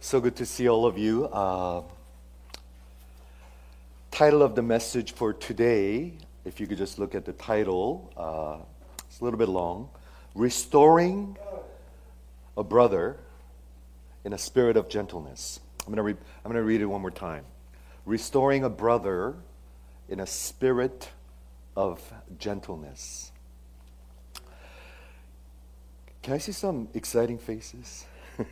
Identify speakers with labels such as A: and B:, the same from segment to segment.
A: So good to see all of you. Title of the message for today, if you could just look at the title, it's a little bit long. Restoring a brother in a spirit of gentleness. I'm going to read it one more time. Restoring a brother in a spirit of gentleness. Can I see some exciting faces?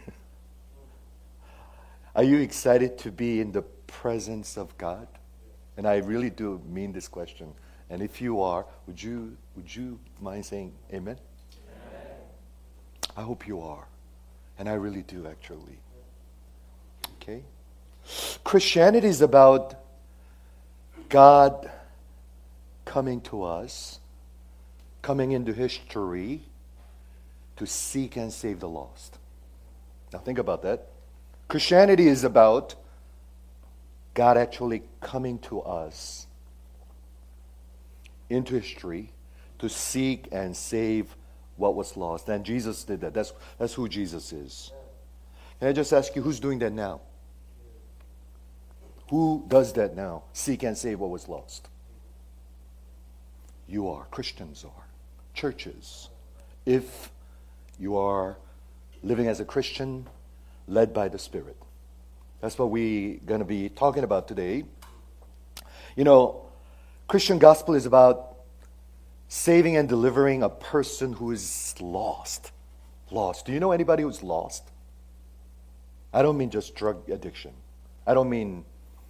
A: Are you excited to be in the presence of God? And I really do mean this question. And if you are, would you mind saying amen? Amen. I hope you are. And I really do, actually. Okay? Christianity is about God coming to us, coming into history to seek and save the lost. Now think about that. Christianity is about God actually coming to us into history to seek and save what was lost. And Jesus did that. That's who Jesus is. Can I just ask you, who's doing that now? Who does that now? Seek and save what was lost. You are. Christians are. Churches. If you are living as a Christian, led by the Spirit. That's what we're going to be talking about today. You know, Christian gospel is about saving and delivering a person who is lost. Lost. Do you know anybody who's lost? I don't mean just drug addiction. I don't mean,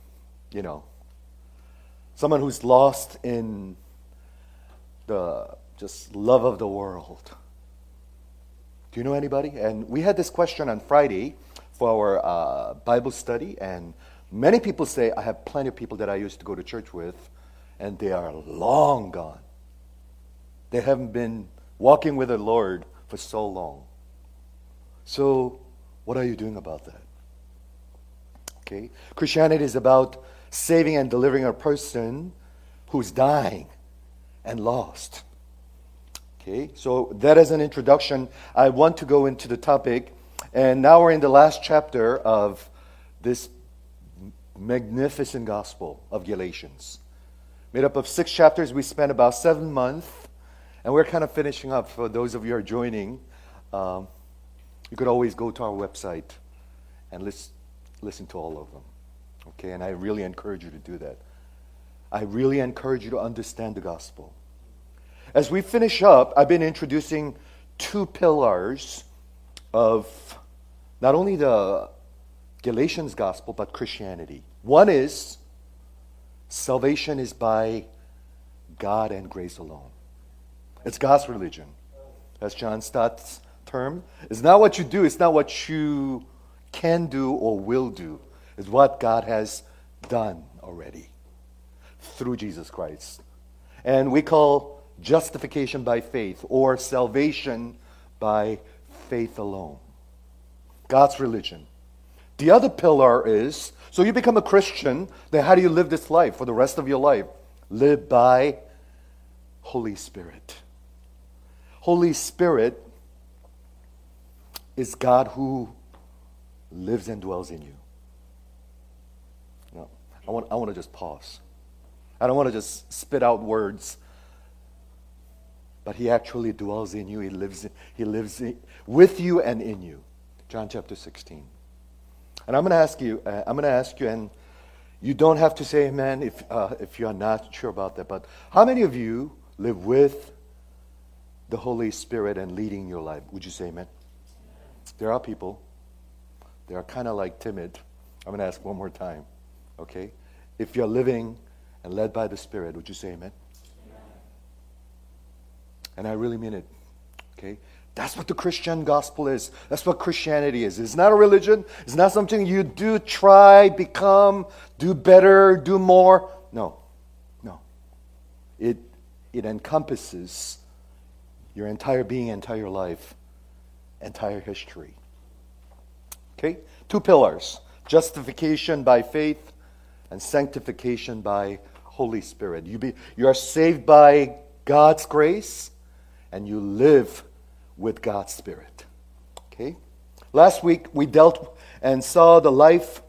A: someone who's lost in the just love of the world. Do you know anybody? And we had this question on Friday for our Bible study, and many people say, I have plenty of people that I used to go to church with, and they are long gone. They haven't been walking with the Lord for so long. So, what are you doing about that? Okay? Christianity is about saving and delivering a person who's dying and lost. Okay? So, that is an introduction. I want to go into the topic. And now we're in the last chapter of this magnificent gospel of Galatians. Made up of 6 chapters. We spent about 7 months. And we're kind of finishing up. For those of you who are joining, you could always go to our website and listen to all of them. Okay, and I really encourage you to do that. I really encourage you to understand the gospel. As we finish up, I've been introducing 2 pillars of not only the Galatians gospel, but Christianity. One is salvation is by God and grace alone. It's God's religion. That's John Stott's term. It's not what you do. It's not what you can do or will do. It's what God has done already through Jesus Christ. And we call justification by faith or salvation by faith alone. God's religion. The other pillar is, so you become a Christian, then how do you live this life for the rest of your life? Live by Holy Spirit. Holy Spirit is God who lives and dwells in you. Now, I want to just pause. I don't want to just spit out words, but He actually dwells in you. He lives with you and in you. John chapter 16. And I'm going to ask you, and you don't have to say amen if you're not sure about that, but how many of you live with the Holy Spirit and leading your life? Would you say amen? There are people. They are kind of like timid. I'm going to ask one more time. Okay? If you're living and led by the Spirit, would you say amen? And I really mean it. Okay? That's what the Christian gospel is. That's what Christianity is. It's not a religion. It's not something you do, try, become, do better, do more. No. It encompasses your entire being, entire life, entire history. Okay? 2 pillars. Justification by faith and sanctification by Holy Spirit. You are saved by God's grace and you live with God's Spirit. Okay? Last week we dealt and saw the life,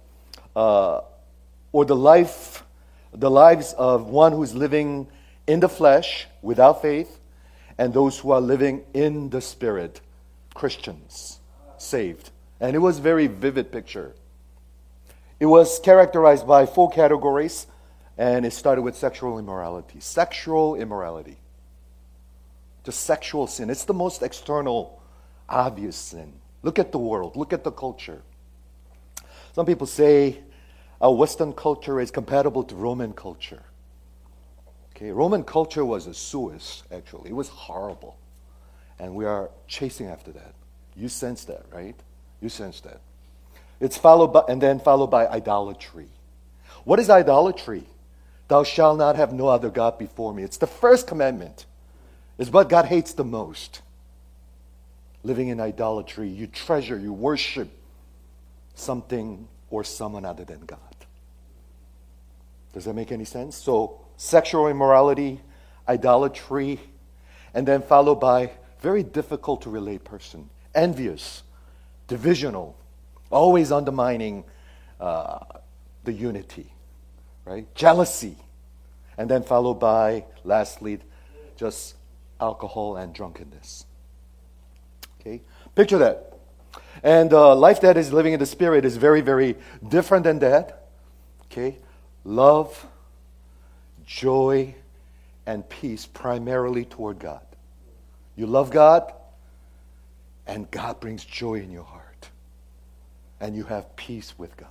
A: the lives of one who's living in the flesh without faith, and those who are living in the Spirit, Christians, saved. And it was a very vivid picture. It was characterized by 4 categories, and it started with sexual immorality. Sexual immorality. Just sexual sin. It's the most external, obvious sin. Look at the world. Look at the culture. Some people say our Western culture is compatible to Roman culture. Okay, Roman culture was a Suez, actually. It was horrible. And we are chasing after that. You sense that, right? You sense that. It's followed by idolatry. What is idolatry? Thou shalt not have no other God before me. It's the first commandment. It's what God hates the most. Living in idolatry, you treasure, you worship something or someone other than God. Does that make any sense? So, sexual immorality, idolatry, and then followed by very difficult to relate person. Envious, divisional, always undermining the unity, right? Jealousy, and then followed by, lastly, just alcohol and drunkenness. Okay, picture that. And life that is living in the Spirit is very, very different than that. Okay, love, joy, and peace primarily toward God. You love God, and God brings joy in your heart. And you have peace with God.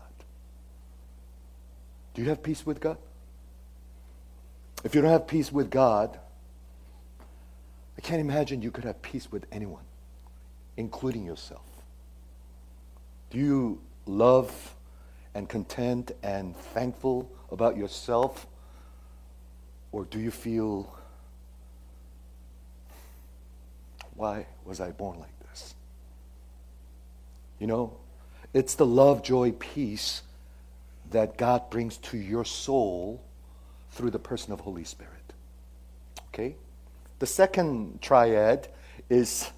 A: Do you have peace with God? If you don't have peace with God, I can't imagine you could have peace with anyone, including yourself. Do you love and content and thankful about yourself? Or do you feel, why was I born like this? You know, it's the love, joy, peace that God brings to your soul through the person of Holy Spirit. Okay? The second triad is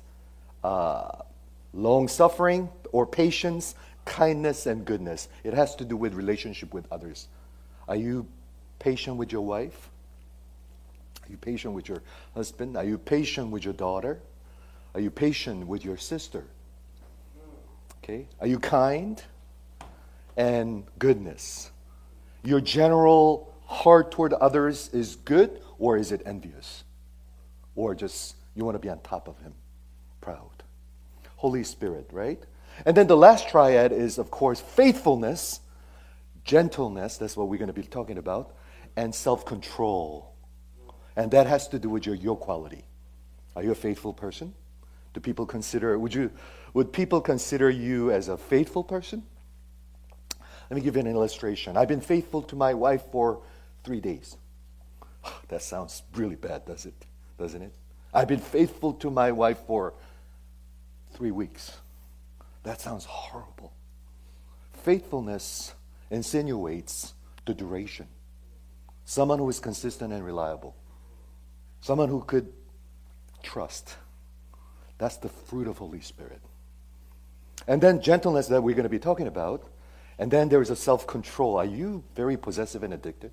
A: long-suffering or patience, kindness, and goodness. It has to do with relationship with others. Are you patient with your wife? Are you patient with your husband? Are you patient with your daughter? Are you patient with your sister? Okay. Are you kind? And goodness. Your general heart toward others is good, or is it envious? Or just you want to be on top of him, proud. Holy Spirit, right? And then the last triad is, of course, faithfulness, gentleness, that's what we're going to be talking about, and self-control. And that has to do with your quality. Are you a faithful person? Do people consider, would people consider you as a faithful person? Let me give you an illustration. I've been faithful to my wife for 3 days. That sounds really bad, doesn't it? I've been faithful to my wife for 3 weeks. That sounds horrible. Faithfulness insinuates the duration. Someone who is consistent and reliable. Someone who could trust. That's the fruit of Holy Spirit. And then gentleness that we're going to be talking about. And then there is a self-control. Are you very possessive and addictive?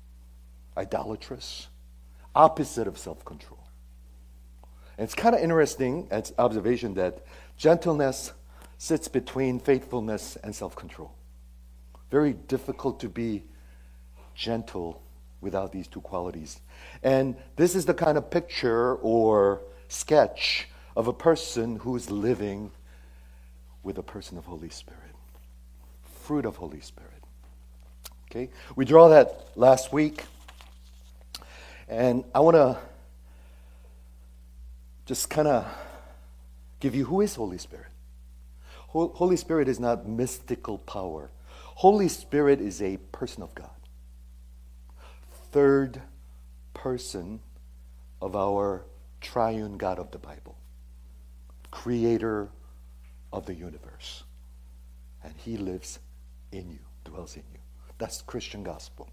A: Idolatrous? Opposite of self-control. And it's kind of interesting, it's observation that gentleness sits between faithfulness and self-control. Very difficult to be gentle without these two qualities. And this is the kind of picture or sketch of a person who's living with a person of Holy Spirit. Fruit of Holy Spirit. Okay? We draw that last week. And I want to just kind of give you who is Holy Spirit. Holy Spirit is not mystical power. Holy Spirit is a person of God. Third person of our triune God of the Bible. Creator of the universe. And He lives in you, dwells in you. That's the Christian gospel.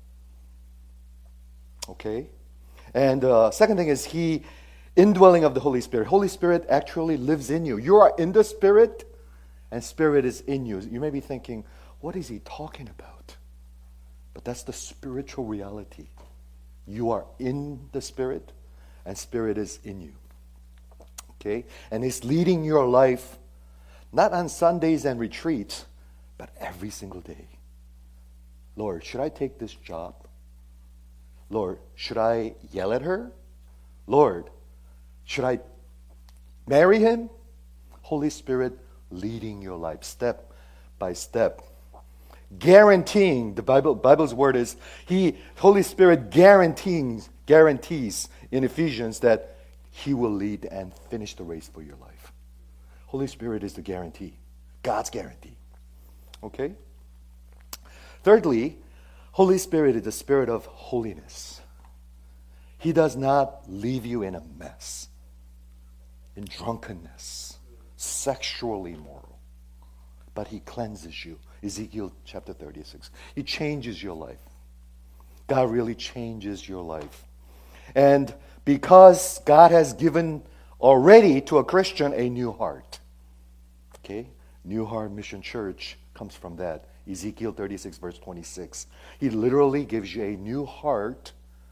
A: Okay? And second thing is indwelling of the Holy Spirit. Holy Spirit actually lives in you. You are in the Spirit, and Spirit is in you. You may be thinking, what is he talking about? But that's the spiritual reality. You are in the Spirit, and Spirit is in you. Okay? And he's leading your life, not on Sundays and retreats, but every single day. Lord, should I take this job? Lord, should I yell at her? Lord, should I marry him? Holy Spirit leading your life step by step. Guaranteeing, the Bible's word is, Holy Spirit guarantees in Ephesians that he will lead and finish the race for your life. Holy Spirit is the guarantee. God's guarantee. Okay? Thirdly, Holy Spirit is the spirit of holiness. He does not leave you in a mess, in drunkenness, sexually immoral, but he cleanses you. Ezekiel chapter 36. He changes your life. God really changes your life. And because God has given already to a Christian a new heart. Okay? New Heart Mission Church comes from that. Ezekiel 36 verse 26. He literally gives you a new heart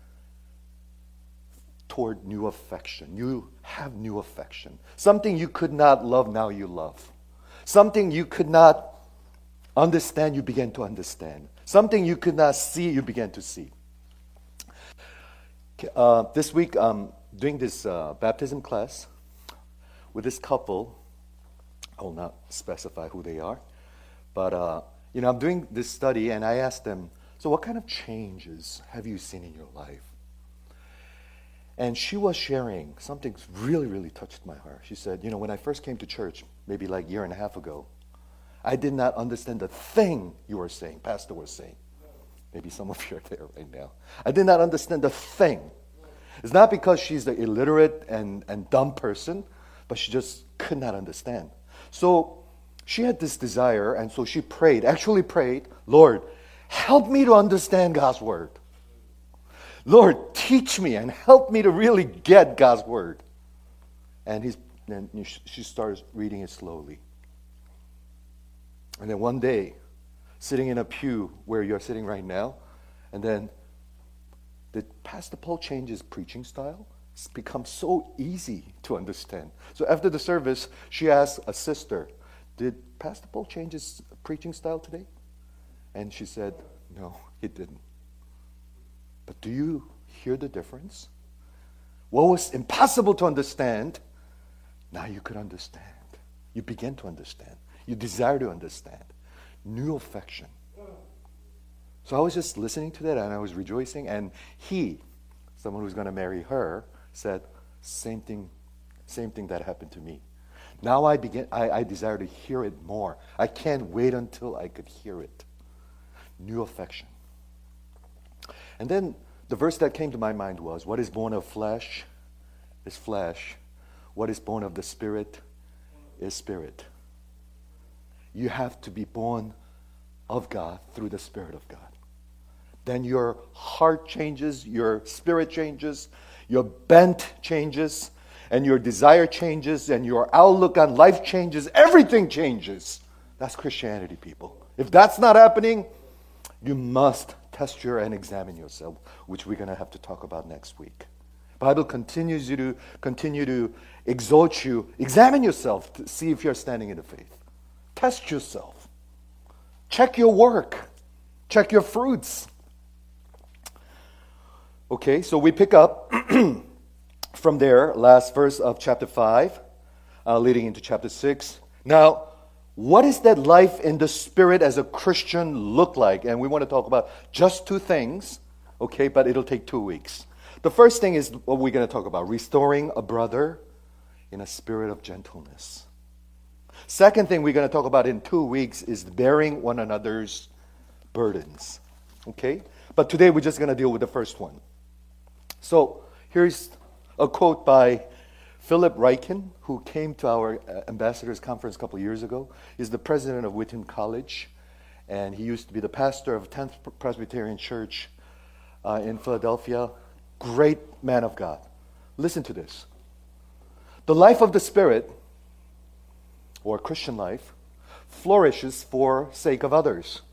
A: toward new affection. You have new affection. Something you could not love, now you love. Something you could not understand, you begin to understand. Something you could not see, you begin to see. This week, doing this baptism class with this couple. I will not specify who they are. But, I'm doing this study, and I asked them, so what kind of changes have you seen in your life? And she was sharing something really, really touched my heart. She said, when I first came to church, maybe like a year and a half ago, I did not understand the thing you were saying, Pastor was saying. Maybe some of you are there right now. I did not understand the thing. It's not because she's an illiterate and dumb person, but she just could not understand. So she had this desire, and so she prayed, Lord, help me to understand God's word. Lord, teach me and help me to really get God's word. And she starts reading it slowly. And then one day, sitting in a pew where you're sitting right now, and then did Pastor Paul change his preaching style? It's become so easy to understand. So after the service, she asked a sister, did Pastor Paul change his preaching style today? And she said, no, he didn't. But do you hear the difference? What was impossible to understand, now you could understand. You begin to understand. You desire to understand. New affection. So I was just listening to that and I was rejoicing. And someone who's going to marry her, said, same thing that happened to me. Now I desire to hear it more. I can't wait until I could hear it. New affection. And then the verse that came to my mind was, what is born of flesh is flesh. What is born of the Spirit is spirit. You have to be born of God through the Spirit of God. Then your heart changes, your spirit changes, your bent changes, and your desire changes, and your outlook on life changes. Everything changes. That's Christianity, people. If that's not happening, you must test and examine yourself, which we're going to have to talk about next week. Bible continues you to continue to exhort you. Examine yourself to see if you're standing in the faith. Test yourself. Check your work. Check your fruits. Okay, so we pick up from there, last verse of chapter 5, leading into chapter 6. Now, what is that life in the Spirit as a Christian look like? And we want to talk about just two things, okay, but it'll take 2 weeks. The first thing is what we're going to talk about, restoring a brother in a spirit of gentleness. Second thing we're going to talk about in 2 weeks is bearing one another's burdens, okay? But today we're just going to deal with the first one. So here's a quote by Philip Ryken, who came to our ambassadors conference a couple of years ago. He's the president of Whitman College, and he used to be the pastor of 10th Presbyterian Church in Philadelphia. Great man of God. Listen to this. The life of the Spirit, or Christian life, flourishes for sake of others.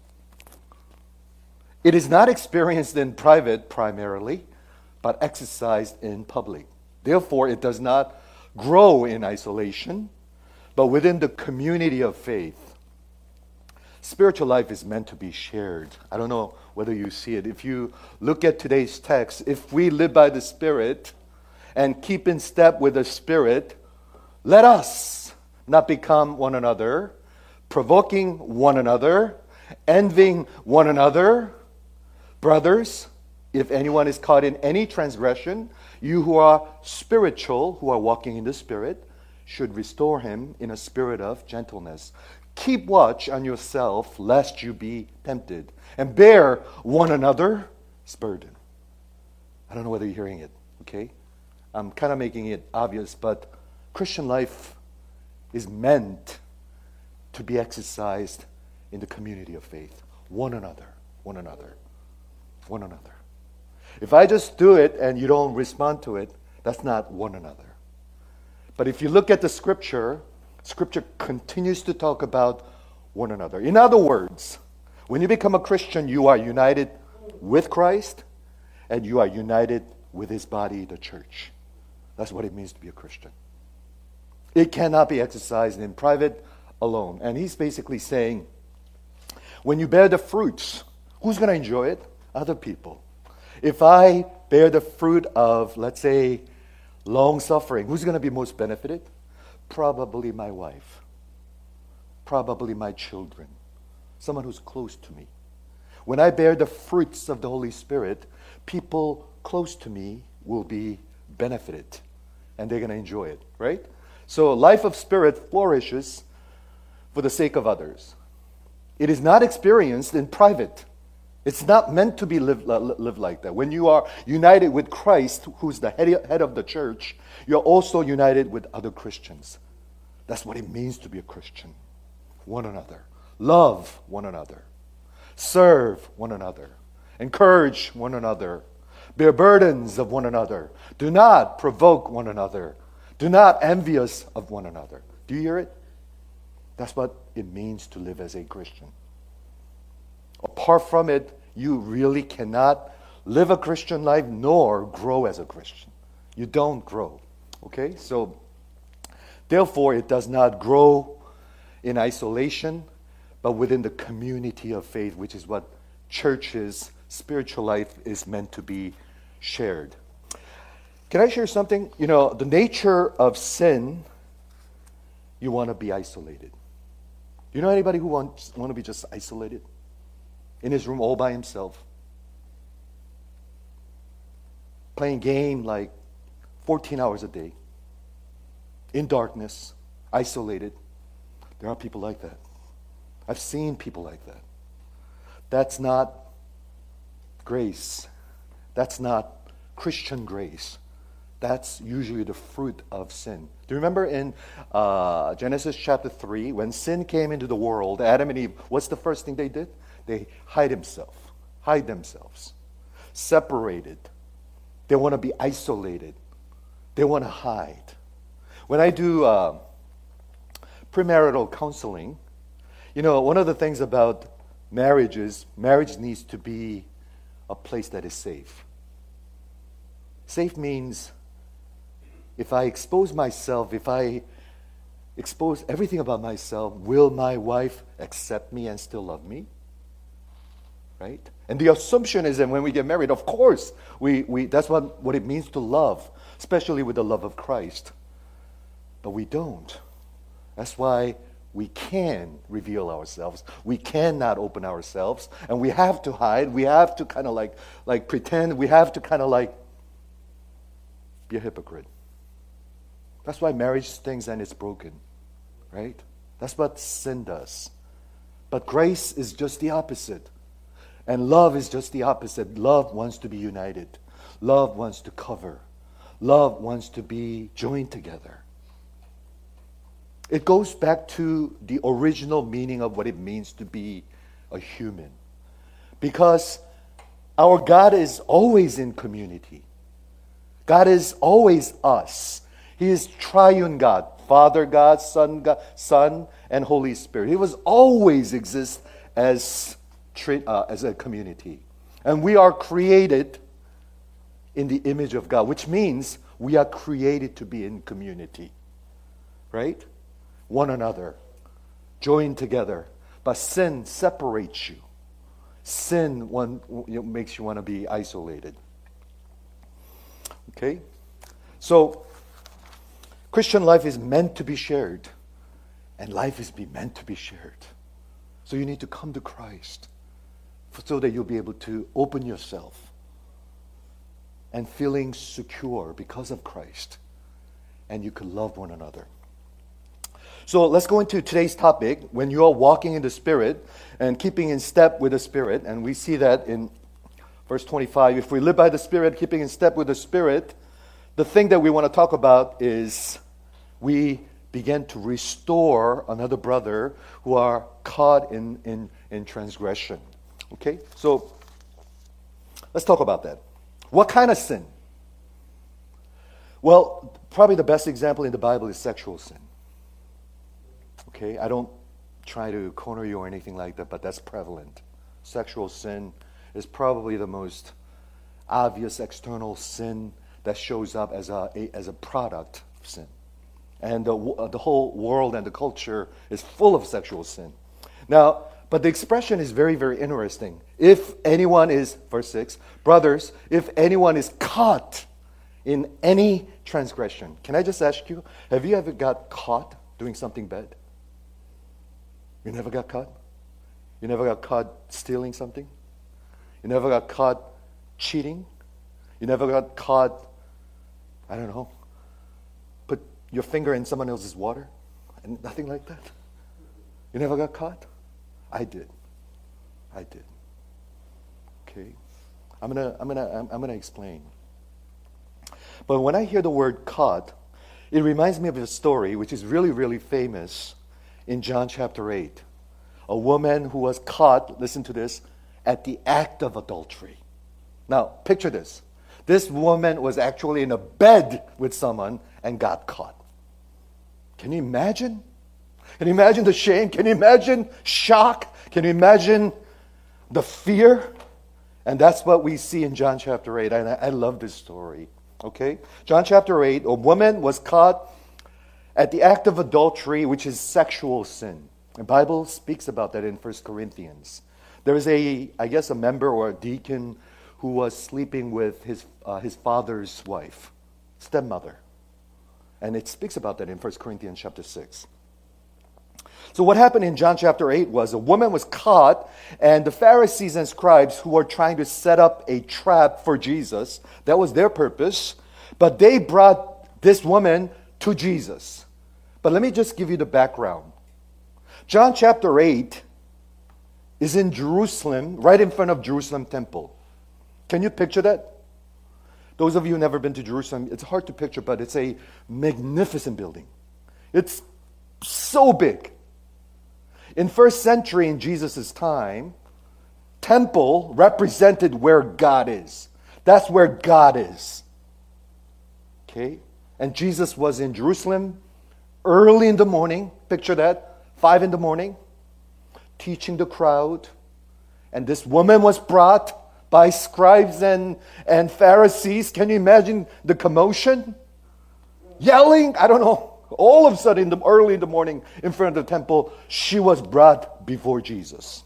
A: It is not experienced in private primarily, but exercised in public. Therefore, it does not grow in isolation, but within the community of faith. Spiritual life is meant to be shared. I don't know whether you see it. If you look at today's text, if we live by the Spirit and keep in step with the Spirit, let us not become one another, provoking one another, envying one another. Brothers, if anyone is caught in any transgression, you who are spiritual, who are walking in the Spirit, should restore him in a spirit of gentleness. Keep watch on yourself, lest you be tempted, and bear one another's burden. I don't know whether you're hearing it, okay? I'm kind of making it obvious, but Christian life is meant to be exercised in the community of faith. One another, one another, one another. If I just do it and you don't respond to it, that's not one another. But if you look at the Scripture continues to talk about one another. In other words, when you become a Christian, you are united with Christ and you are united with His body, the church. That's what it means to be a Christian. It cannot be exercised in private alone. And he's basically saying, when you bear the fruits, who's going to enjoy it? Other people. If I bear the fruit of, let's say, long suffering, who's going to be most benefited? Probably my wife. Probably my children. Someone who's close to me. When I bear the fruits of the Holy Spirit, people close to me will be benefited. And they're going to enjoy it, right? So life of spirit flourishes for the sake of others. It is not experienced in private. It's not meant to be lived like that. When you are united with Christ, who's the head of the church, you're also united with other Christians. That's what it means to be a Christian. One another. Love one another. Serve one another. Encourage one another. Bear burdens of one another. Do not provoke one another. Do not envious of one another. Do you hear it? That's what it means to live as a Christian. Apart from it, you really cannot live a Christian life nor grow as a Christian. You don't grow. Okay? So, therefore, it does not grow in isolation, but within the community of faith, which is what churches, spiritual life is meant to be shared. Can I share something? You know, the nature of sin, you want to be isolated. You know anybody who wants to be just isolated? In his room all by himself. Playing game like 14 hours a day. In darkness. Isolated. There are people like that. I've seen people like that. That's not grace. That's not Christian grace. That's usually the fruit of sin. Do you remember in Genesis chapter 3, when sin came into the world, Adam and Eve, what's the first thing they did? They hide themselves, separated. They want to be isolated. They want to hide. When I do premarital counseling, you know, one of the things about marriage is marriage needs to be a place that is safe. Safe means if I expose myself, if I expose everything about myself, will my wife accept me and still love me? Right? And the assumption is that when we get married, of course, we that's what it means to love, especially with the love of Christ. But we don't. That's why we can reveal ourselves. We cannot open ourselves. And we have to hide. We have to kind of like pretend. We have to kind of like be a hypocrite. That's why marriage stings and it's broken. Right? That's what sin does. But grace is just the opposite. And love is just the opposite. Love wants to be united. Love wants to cover. Love wants to be joined together. It goes back to the original meaning of what it means to be a human. Because our God is always in community. God is always us. He is triune God. Father God, Son, and Holy Spirit. He was always exist as a community. And we are created in the image of God, which means we are created to be in community. Right? One another. Joined together. But sin separates you. Sin makes you want to be isolated. Okay? So, Christian life is meant to be shared. And life is meant to be shared. So you need to come to Christ so that you'll be able to open yourself and feeling secure because of Christ. And you can love one another. So let's go into today's topic. When you are walking in the Spirit and keeping in step with the Spirit, and we see that in verse 25. If we live by the Spirit, keeping in step with the Spirit, the thing that we want to talk about is we begin to restore another brother who are caught in transgression. Okay? So let's talk about that. What kind of sin? Well, probably the best example in the Bible is sexual sin. Okay, I don't try to corner you or anything like that, but that's prevalent. Sexual sin is probably the most obvious external sin that shows up as a product of sin. And the whole world and the culture is full of sexual sin. Now, but the expression is very, very interesting. If anyone is, verse 6, brothers, if anyone is caught in any transgression. Can I just ask you, have you ever got caught doing something bad? You never got caught? You never got caught stealing something? You never got caught cheating? You never got caught, I don't know, put your finger in someone else's water? And nothing like that? You never got caught? I did. Okay? I'm gonna explain. But when I hear the word caught, it reminds me of a story which is really, really famous in John chapter 8. A woman who was caught, listen to this, at the act of adultery. Now, picture this. This woman was actually in a bed with someone and got caught. Can you imagine? Can you imagine the shame? Can you imagine shock? Can you imagine the fear? And that's what we see in John chapter 8. And I love this story. Okay? John chapter 8, a woman was caught at the act of adultery, which is sexual sin. The Bible speaks about that in 1 Corinthians. There is a member or a deacon who was sleeping with his father's wife, stepmother. And it speaks about that in 1 Corinthians chapter 6. So what happened in John chapter 8 was a woman was caught, and the Pharisees and scribes who were trying to set up a trap for Jesus, that was their purpose, but they brought this woman to Jesus. But let me just give you the background. John chapter 8 is in Jerusalem, right in front of Jerusalem temple. Can you picture that? Those of you who've never been to Jerusalem, it's hard to picture, but it's a magnificent building. It's so big. In first century, in Jesus' time, temple represented where God is. That's where God is. Okay? And Jesus was in Jerusalem early in the morning. Picture that. 5 in the morning. Teaching the crowd. And this woman was brought by scribes and Pharisees. Can you imagine the commotion? Yelling, I don't know. All of a sudden, early in the morning, in front of the temple, she was brought before Jesus.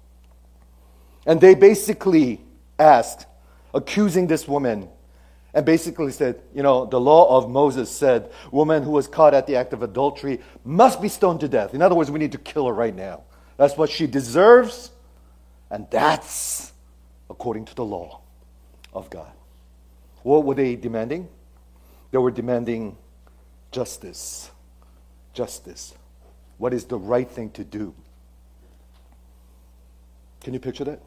A: And they basically asked, accusing this woman, and basically said, the law of Moses said, woman who was caught at the act of adultery must be stoned to death. In other words, we need to kill her right now. That's what she deserves, and that's according to the law of God. What were they demanding? They were demanding justice. Justice. What is the right thing to do? Can you picture that?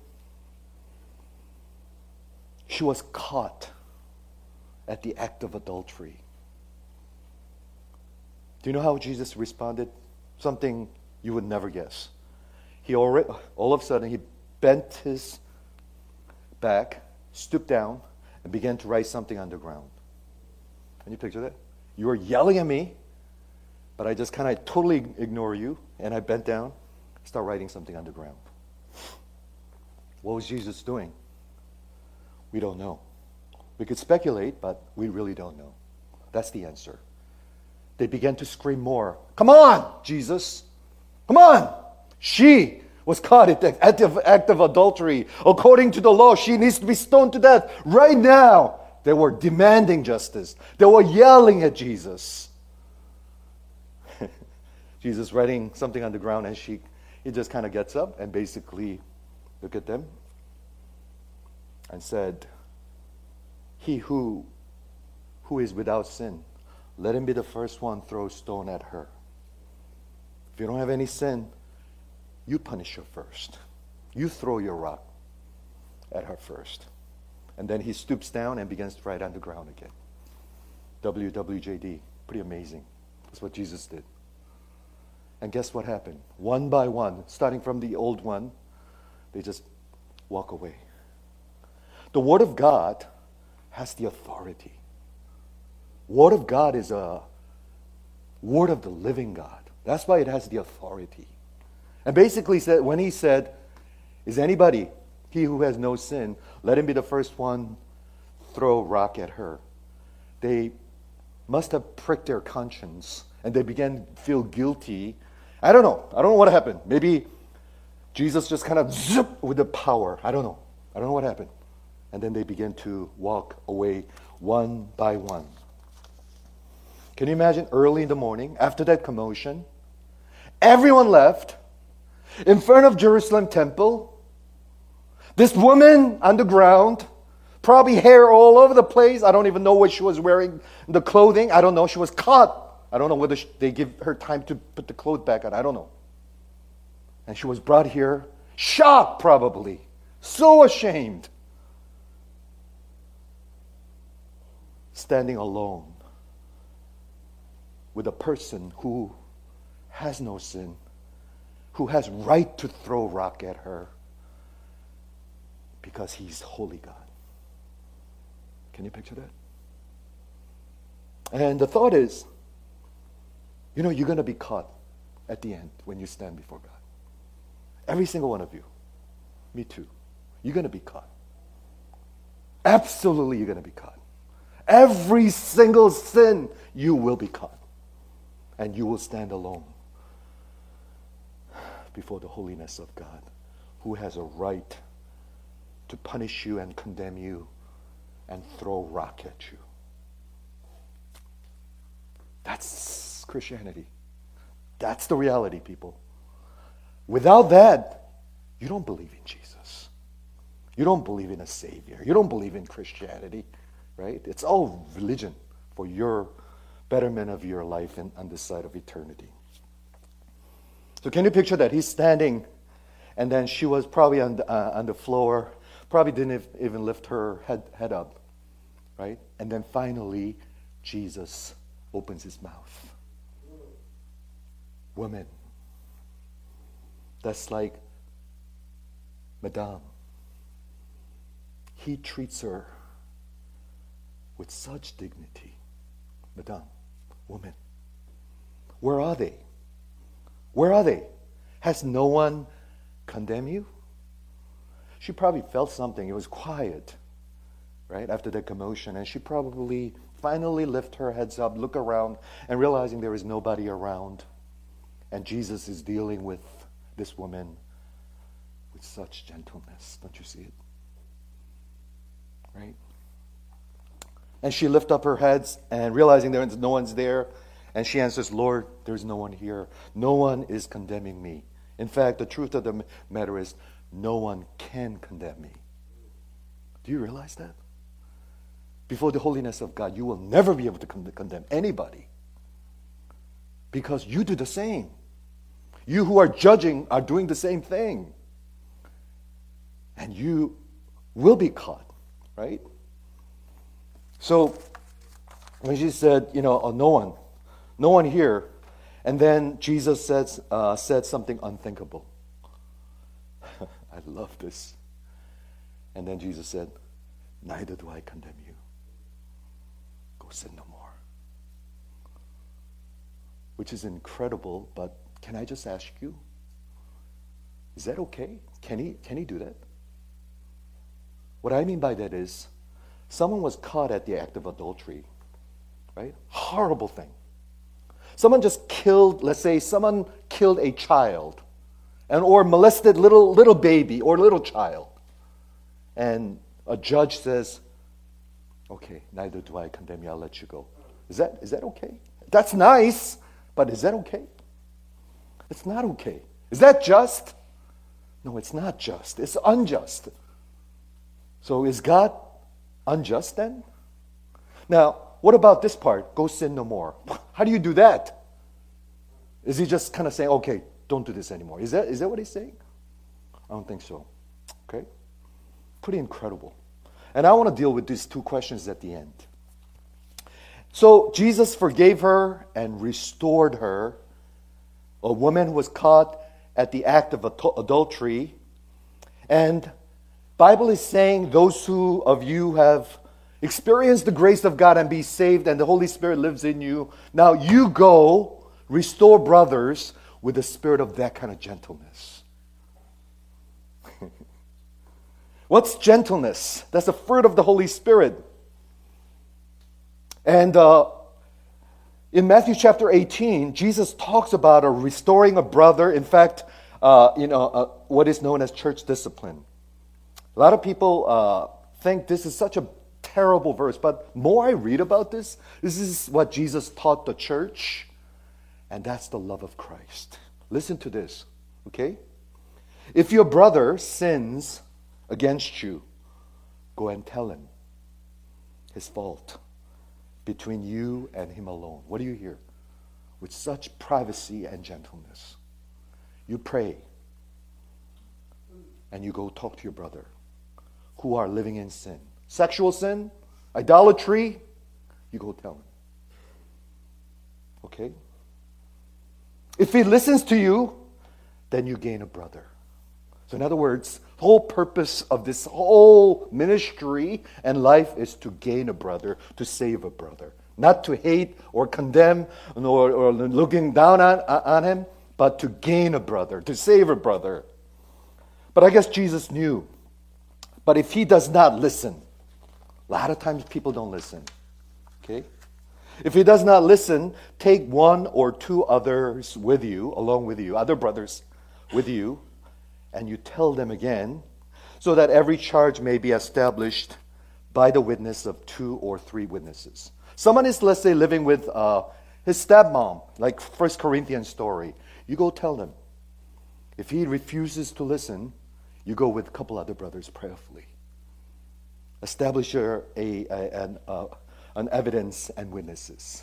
A: She was caught at the act of adultery. Do you know how Jesus responded? Something you would never guess. All of a sudden, he bent his back, stooped down, and began to write something on the ground. Can you picture that? You are yelling at me. But I just kind of totally ignore you, and I bent down, start writing something on the ground. What was Jesus doing? We don't know. We could speculate, but we really don't know. That's the answer. They began to scream more. Come on, Jesus. Come on. She was caught at the act of adultery. According to the law, she needs to be stoned to death right now. They were demanding justice. They were yelling at Jesus. Jesus writing something on the ground, and he just kind of gets up and basically looked at them and said, he who is without sin, let him be the first one throw a stone at her. If you don't have any sin, you punish her first. You throw your rock at her first. And then he stoops down and begins to write on the ground again. WWJD. Pretty amazing. That's what Jesus did. And guess what happened? One by one, starting from the old one, they just walk away. The Word of God has the authority. Word of God is a word of the living God. That's why it has the authority. And basically said, when he said, is anybody, he who has no sin, let him be the first one, throw a rock at her. They must have pricked their conscience and they began to feel guilty. I don't know what happened. Maybe Jesus just kind of zip with the power. I don't know what happened. And then they began to walk away one by one. Can you imagine early in the morning, after that commotion, everyone left in front of Jerusalem temple. This woman on the ground, probably hair all over the place. I don't even know what she was wearing, the clothing. I don't know. She was caught. I don't know whether they give her time to put the clothes back on. I don't know. And she was brought here, shocked probably, so ashamed, standing alone with a person who has no sin, who has right to throw rock at her because he's holy God. Can you picture that? And the thought is, you're going to be caught at the end when you stand before God. Every single one of you. Me too. You're going to be caught. Absolutely you're going to be caught. Every single sin, you will be caught. And you will stand alone before the holiness of God, who has a right to punish you and condemn you and throw a rock at you. That's Christianity. That's the reality, people. Without that, you don't believe in Jesus. You don't believe in a Savior. You don't believe in Christianity, right? It's all religion for your betterment of your life and on this side of eternity. So can you picture that? He's standing, and then she was probably on the floor, probably didn't even lift her head up, right? And then finally, Jesus opens his mouth. Woman, that's like, Madame. He treats her with such dignity. Madame, woman, where are they? Where are they? Has no one condemned you? She probably felt something. It was quiet, right, after the commotion. And she probably finally lifted her heads up, look around, and realizing there is nobody around. And Jesus is dealing with this woman with such gentleness. Don't you see it? Right? And she lifts up her heads and realizing there is no one's there. And she answers, Lord, there's no one here. No one is condemning me. In fact, the truth of the matter is, no one can condemn me. Do you realize that? Before the holiness of God, you will never be able to condemn anybody. Because you do the same. You who are judging are doing the same thing. And you will be caught, right? So, when she said, oh, no one here. And then Jesus said something unthinkable. I love this. And then Jesus said, neither do I condemn you. Go sin no more. which is incredible, but can I just ask you, is that okay? Can he do that? What I mean by that is, someone was caught at the act of adultery, right? Horrible thing. Someone just killed, let's say someone killed a child, or molested little baby or little child. And a judge says, okay, neither do I condemn you, I'll let you go. Is that okay? That's nice, but is that okay? It's not okay. Is that just? No, it's not just. It's unjust. So is God unjust then? Now, what about this part? Go sin no more. How do you do that? Is he just kind of saying, okay, don't do this anymore? Is that what he's saying? I don't think so. Okay? Pretty incredible. And I want to deal with these two questions at the end. So Jesus forgave her and restored her. A woman who was caught at the act of adultery. And Bible is saying those of you have experienced the grace of God and be saved and the Holy Spirit lives in you. Now you go restore brothers with a spirit of that kind of gentleness. What's gentleness? That's the fruit of the Holy Spirit. And in Matthew chapter 18, Jesus talks about restoring a brother. In fact, what is known as church discipline. A lot of people think this is such a terrible verse, but more I read about this is what Jesus taught the church, and that's the love of Christ. Listen to this, okay? If your brother sins against you, go and tell him his fault between you and him alone. What do you hear? With such privacy and gentleness. You pray and you go talk to your brother who are living in sin. Sexual sin, idolatry, you go tell him. Okay? If he listens to you, then you gain a brother. So in other words, the whole purpose of this whole ministry and life is to gain a brother, to save a brother. Not to hate or condemn or looking down on him, but to gain a brother, to save a brother. But I guess Jesus knew. But if he does not listen, a lot of times people don't listen. Okay? If he does not listen, take one or two others with you, along with you, other brothers with you, and you tell them again, so that every charge may be established by the witness of 2 or 3 witnesses. Someone is, let's say, living with his stepmom, like 1 Corinthians story. You go tell them. If he refuses to listen, you go with a couple other brothers prayerfully. Establish an evidence and witnesses.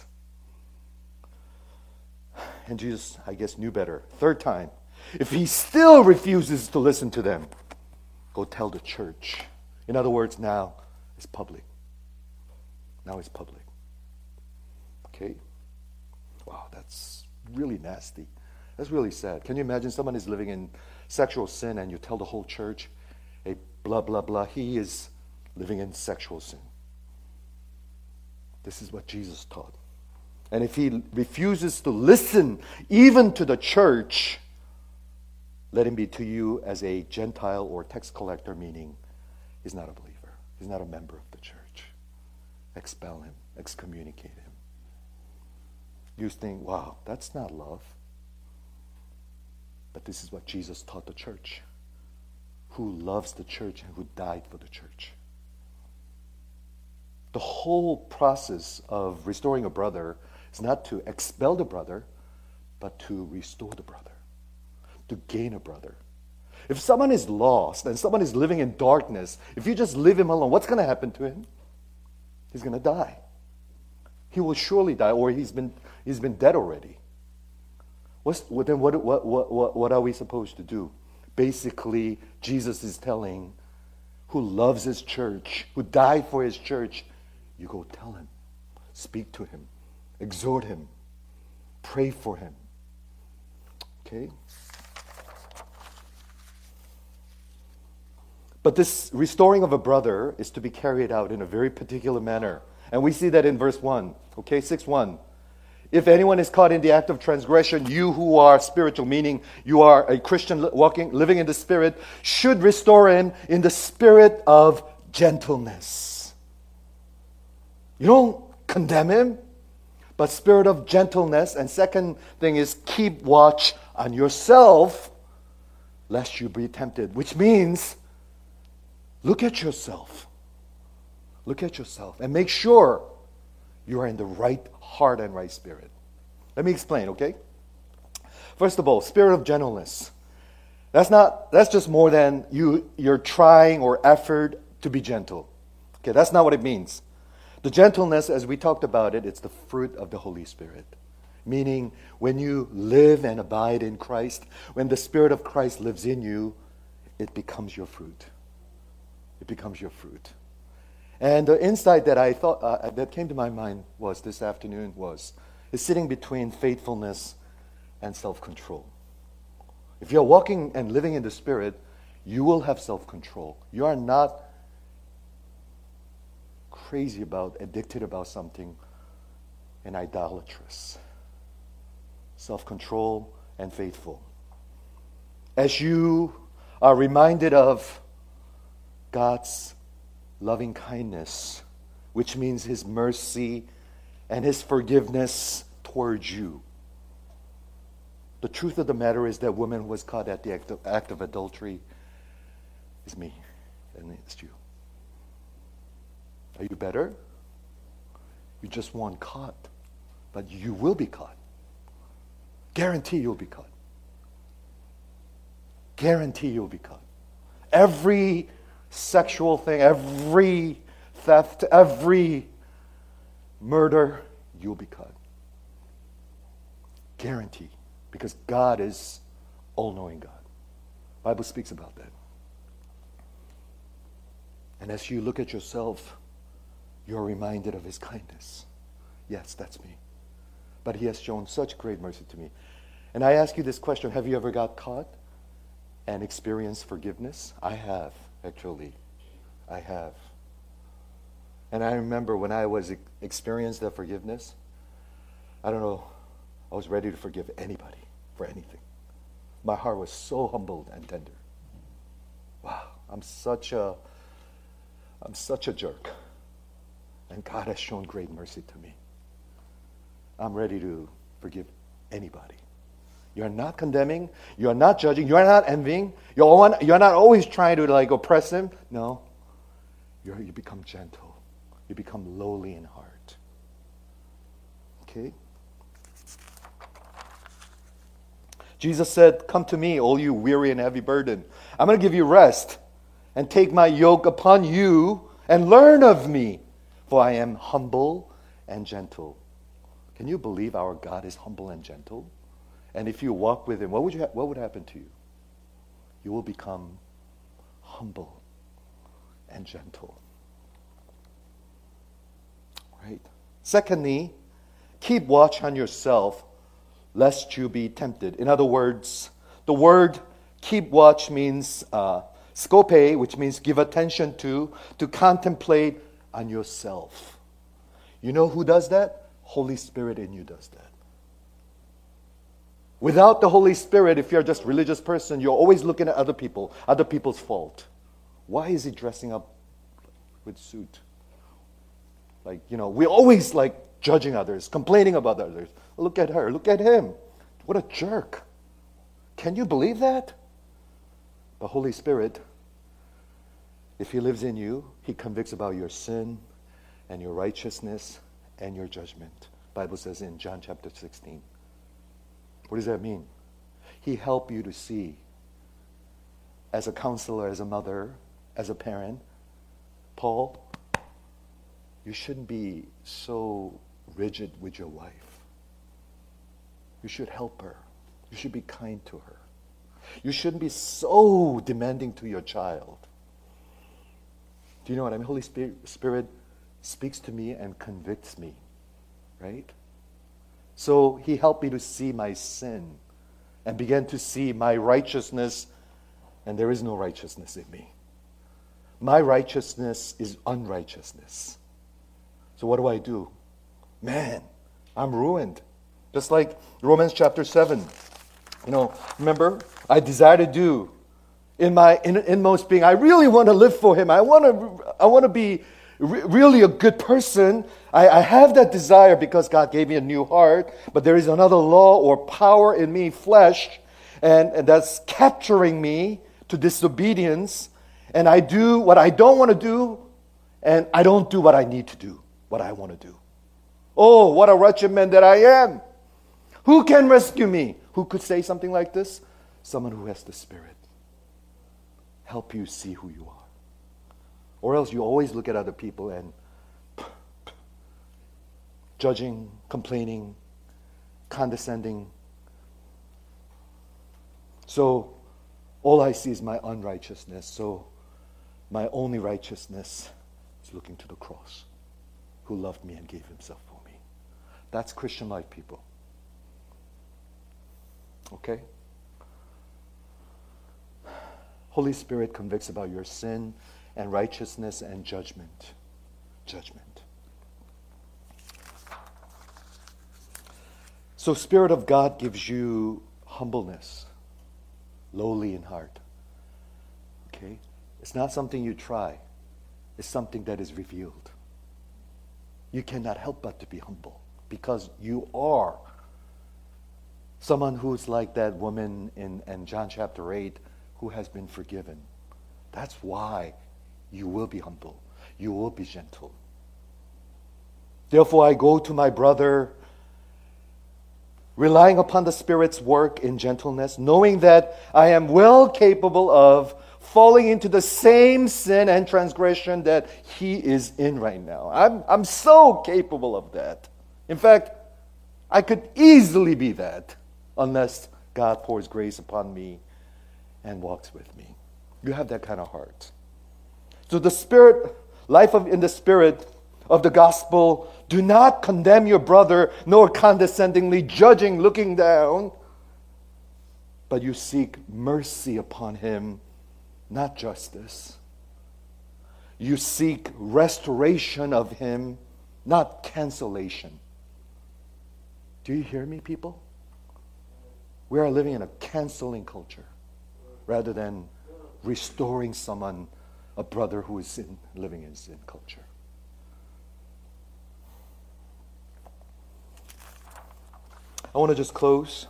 A: And Jesus, I guess, knew better. Third time, if he still refuses to listen to them, go tell the church. In other words, now it's public. Now it's public. Okay? Wow, that's really nasty. That's really sad. Can you imagine someone is living in sexual sin and you tell the whole church, hey, blah, blah, blah, he is living in sexual sin. This is what Jesus taught. And if he refuses to listen even to the church, let him be to you as a Gentile or tax collector, meaning he's not a believer. He's not a member of the church. Expel him, excommunicate him. You think, wow, that's not love. But this is what Jesus taught the church, who loves the church and who died for the church. The whole process of restoring a brother is not to expel the brother, but to restore the brother, to gain a brother. If someone is lost and someone is living in darkness, if you just leave him alone, what's going to happen to him? He's going to die. He will surely die, or he's been dead already. Then what are we supposed to do? Basically, Jesus is telling who loves his church, who died for his church, you go tell him, speak to him, exhort him, pray for him. Okay? But this restoring of a brother is to be carried out in a very particular manner. And we see that in verse 1, okay, 6:1. If anyone is caught in the act of transgression, you who are spiritual, meaning you are a Christian living in the Spirit, should restore him in the spirit of gentleness. You don't condemn him, but spirit of gentleness. And second thing is keep watch on yourself, lest you be tempted, which means look at yourself. Look at yourself and make sure you are in the right heart and right spirit. Let me explain, okay? First of all, spirit of gentleness. That's just more than you're trying or effort to be gentle. Okay, that's not what it means. The gentleness, as we talked about it, it's the fruit of the Holy Spirit. Meaning, when you live and abide in Christ, when the Spirit of Christ lives in you, it becomes your fruit. It becomes your fruit. And the insight that I thought that came to my mind was this afternoon is sitting between faithfulness and self-control. If you're walking and living in the Spirit, you will have self-control. You are not crazy about, addicted about something, and idolatrous. Self-control and faithful. As you are reminded of God's loving kindness, which means His mercy and His forgiveness towards you. The truth of the matter is that woman who was caught at the act of adultery is me, and it's you. Are you better? You just weren't caught, but you will be caught. Guarantee you'll be caught. Guarantee you'll be caught. Every sexual thing, every theft, every murder, you'll be caught. Guarantee. Because God is all-knowing God. The Bible speaks about that. And as you look at yourself, you're reminded of His kindness. Yes, that's me. But He has shown such great mercy to me. And I ask you this question, have you ever got caught and experienced forgiveness? I have, actually. I have. And I remember when I was experienced that forgiveness, I don't know, I was ready to forgive anybody for anything. My heart was so humbled and tender. Wow, I'm such a jerk. And God has shown great mercy to me. I'm ready to forgive anybody. You're not condemning. You're not judging. You're not envying. You're not always trying to oppress him. No. You become gentle. You become lowly in heart. Okay? Jesus said, "Come to me, all you weary and heavy burden. I'm going to give you rest. And take my yoke upon you and learn of me. For I am humble and gentle." Can you believe our God is humble and gentle? And if you walk with Him, what would happen to you? You will become humble and gentle. Right? Secondly, keep watch on yourself, lest you be tempted. In other words, the word keep watch means scope, which means give attention to contemplate on yourself. You know who does that? Holy Spirit in you does that. Without the Holy Spirit, if you're just a religious person, you're always looking at other people's fault. Why is he dressing up with suit? We're always judging others, complaining about others. Look at her, look at him. What a jerk. Can you believe that? The Holy Spirit, if He lives in you, He convicts about your sin and your righteousness and your judgment. The Bible says in John chapter 16. What does that mean? He helped you to see, as a counselor, as a mother, as a parent, Paul, you shouldn't be so rigid with your wife. You should help her. You should be kind to her. You shouldn't be so demanding to your child. Do you know what I mean? Holy Spirit speaks to me and convicts me, right? So He helped me to see my sin and began to see my righteousness, and there is no righteousness in me. My righteousness is unrighteousness. So what do? Man, I'm ruined. Just like Romans chapter 7. Remember? I desire to do in my inmost being. I really want to live for Him. I want to be really a good person. I have that desire because God gave me a new heart. But there is another law or power in me, flesh, and that's capturing me to disobedience. And I do what I don't want to do, and I don't do what I need to do, what I want to do. Oh, what a wretched man that I am. Who can rescue me? Who could say something like this? Someone who has the Spirit. Help you see who you are. Or else you always look at other people and judging, complaining, condescending. So all I see is my unrighteousness. So my only righteousness is looking to the cross, who loved me and gave Himself for me. That's Christian life, people. Okay? Holy Spirit convicts about your sin and righteousness and judgment. Judgment. So Spirit of God gives you humbleness, lowly in heart. Okay? It's not something you try. It's something that is revealed. You cannot help but to be humble because you are someone who's like that woman in John chapter 8 who has been forgiven. That's why you will be humble. You will be gentle. Therefore, I go to my brother, relying upon the Spirit's work in gentleness, knowing that I am well capable of falling into the same sin and transgression that he is in right now. I'm so capable of that. In fact, I could easily be that unless God pours grace upon me and walks with me. You have that kind of heart. So the Spirit, in the Spirit of the gospel, do not condemn your brother, nor condescendingly judging, looking down, but you seek mercy upon him, not justice. You seek restoration of him, not cancellation. Do you hear me, people? We are living in a canceling culture rather than restoring someone, a brother who is living in sin culture. I want to just close.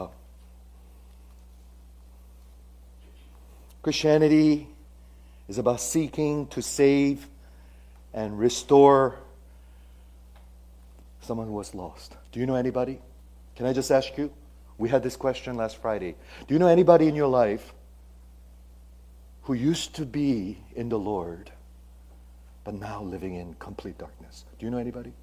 A: Christianity is about seeking to save and restore someone who was lost. Do you know anybody? Can I just ask you? We had this question last Friday. Do you know anybody in your life who used to be in the Lord, but now living in complete darkness? Do you know anybody?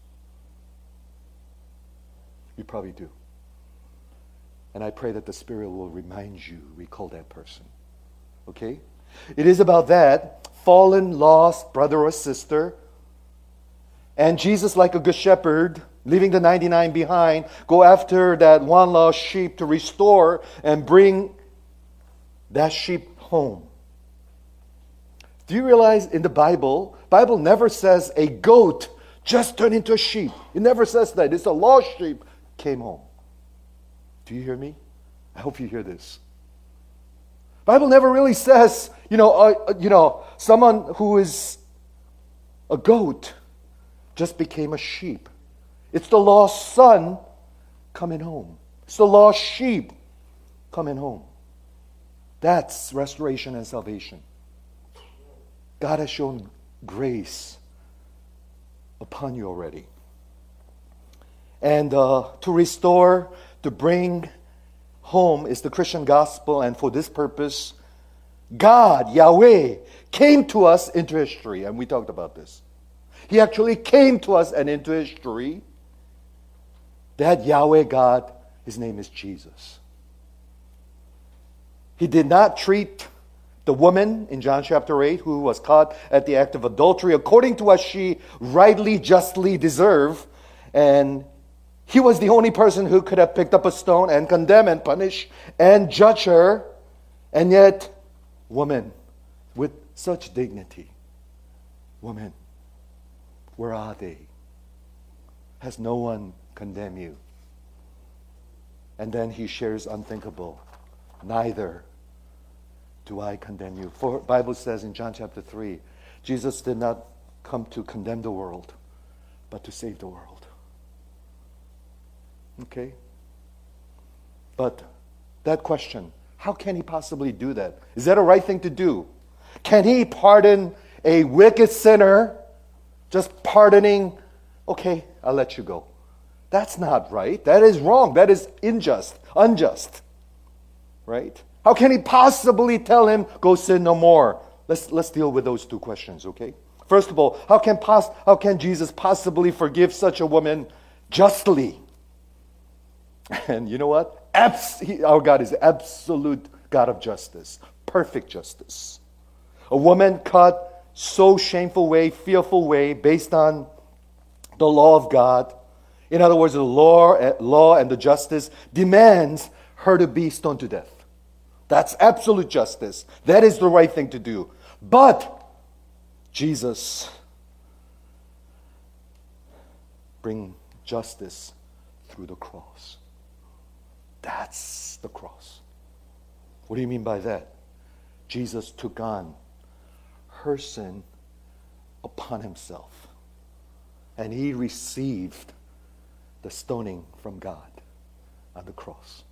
A: You probably do. And I pray that the Spirit will remind you, recall that person. Okay? It is about that fallen, lost brother or sister. And Jesus, like a good shepherd, leaving the 99 behind, go after that one lost sheep to restore and bring that sheep home. Do you realize in the Bible never says a goat just turned into a sheep. It never says that. It's a lost sheep came home. Do you hear me? I hope you hear this. Bible never really says, someone who is a goat just became a sheep. It's the lost son coming home. It's the lost sheep coming home. That's restoration and salvation. God has shown grace upon you already. And to restore, to bring home is the Christian gospel. And for this purpose, God, Yahweh, came to us into history. And we talked about this. He actually came to us and into history. That Yahweh God, His name is Jesus. He did not treat the woman in John chapter 8 who was caught at the act of adultery according to what she rightly, justly deserved. And He was the only person who could have picked up a stone and condemn and punish and judge her. And yet, woman, with such dignity, woman, where are they? Has no one condemned you? And then he shares unthinkable. Neither do I condemn you. For the Bible says in John chapter 3, Jesus did not come to condemn the world, but to save the world. Okay? But that question, how can he possibly do that? Is that a right thing to do? Can he pardon a wicked sinner? Just pardoning, okay, I'll let you go. That's not right. That is wrong. That is unjust. Right? How can he possibly tell him, go sin no more? Let's deal with those two questions, okay? First of all, how can Jesus possibly forgive such a woman justly? And you know what? Our God is absolute God of justice, perfect justice. A woman caught so shameful way, fearful way, based on the law of God. In other words, the law and the justice demands her to be stoned to death. That's absolute justice. That is the right thing to do. But Jesus bring justice through the cross. That's the cross. What do you mean by that? Jesus took on her sin upon himself. And he received the stoning from God on the cross.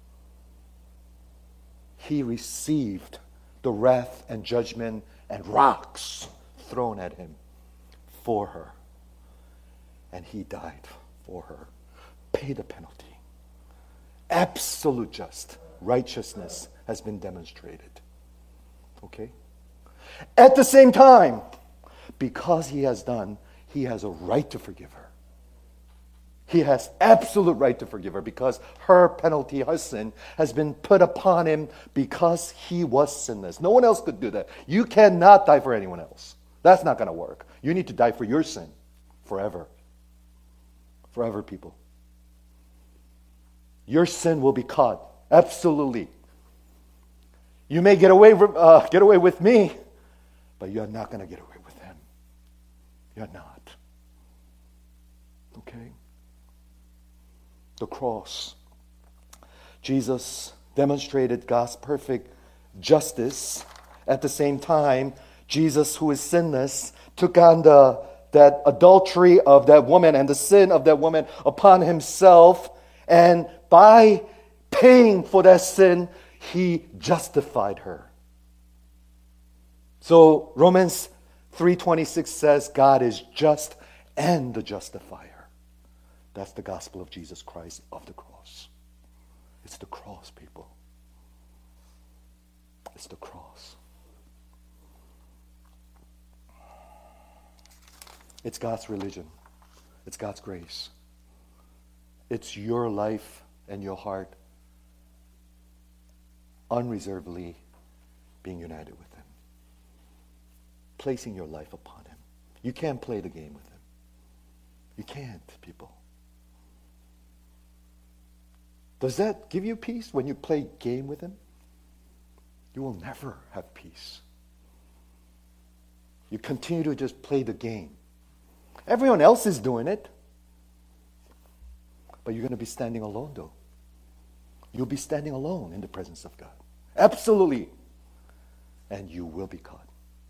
A: He received the wrath and judgment and rocks thrown at him for her. And he died for her. Paid the penalty. Absolute righteousness has been demonstrated. Okay? At the same time, because he has a right to forgive her. He has absolute right to forgive her because her penalty, her sin, has been put upon him because he was sinless. No one else could do that. You cannot die for anyone else. That's not going to work. You need to die for your sin forever. Forever, people. Your sin will be caught. Absolutely. You may get away with me, but you're not going to get away with him. You're not. Okay? The cross. Jesus demonstrated God's perfect justice. At the same time, Jesus, who is sinless, took on that adultery of that woman and the sin of that woman upon himself. And by paying for that sin, he justified her. So Romans 3:26 says God is just and the justifier. That's the gospel of Jesus Christ of the cross. It's the cross, people. It's the cross. It's God's religion. It's God's grace. It's your life and your heart unreservedly being united with him. Placing your life upon him. You can't play the game with him. You can't, people. Does that give you peace when you play game with him? You will never have peace. You continue to just play the game. Everyone else is doing it. But you're going to be standing alone, though. You'll be standing alone in the presence of God. Absolutely. And you will be caught.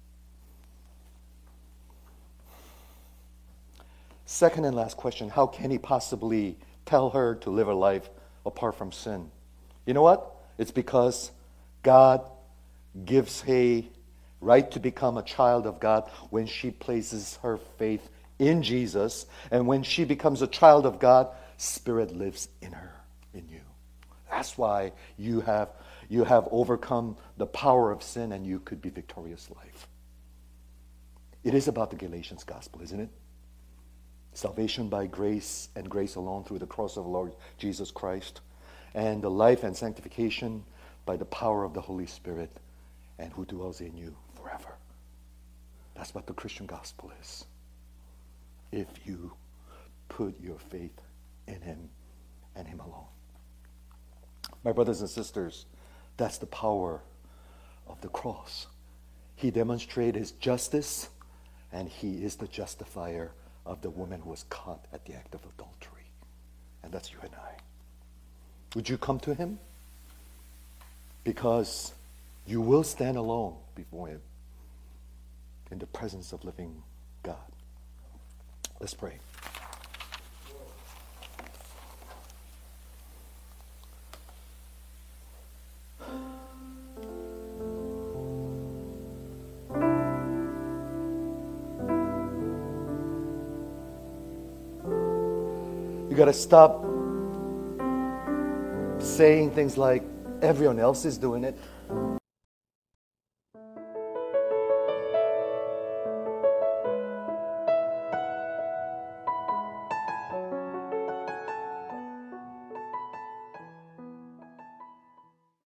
A: Second and last question, how can he possibly tell her to live a life apart from sin? You know what? It's because God gives a right to become a child of God when she places her faith in Jesus. And when she becomes a child of God, Spirit lives in her, in you. That's why you have overcome the power of sin and you could be victorious life. It is about the Galatians gospel, isn't it? Salvation by grace and grace alone through the cross of the Lord Jesus Christ. And the life and sanctification by the power of the Holy Spirit and who dwells in you forever. That's what the Christian gospel is. If you put your faith in him and him alone. My brothers and sisters, that's the power of the cross. He demonstrated his justice and he is the justifier of the woman who was caught at the act of adultery. And that's you and I. Would you come to Him? Because you will stand alone before Him in the presence of living God. Let's pray. You got to stop saying things like, everyone else is doing it.